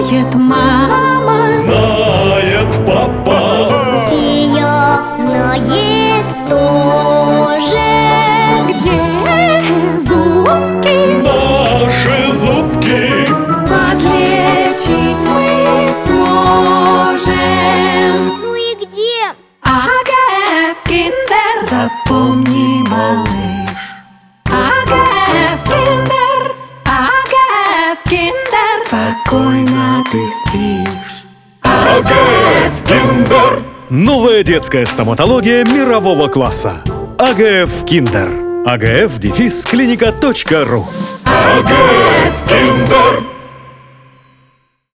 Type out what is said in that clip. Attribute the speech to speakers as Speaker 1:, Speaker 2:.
Speaker 1: Знает мама,
Speaker 2: знает папа,
Speaker 3: Фея знает тоже.
Speaker 1: где зубки
Speaker 2: наши зубки.
Speaker 1: подлечить мы сможем.
Speaker 3: Ну и где?
Speaker 1: АГФ Киндер, запомни, малыш. АГФ Киндер, спокойно ты спишь.
Speaker 2: АГФ Киндер.
Speaker 4: Новая детская стоматология мирового класса. АГФ Киндер. agf-клиника.ру.
Speaker 2: АГФ Киндер.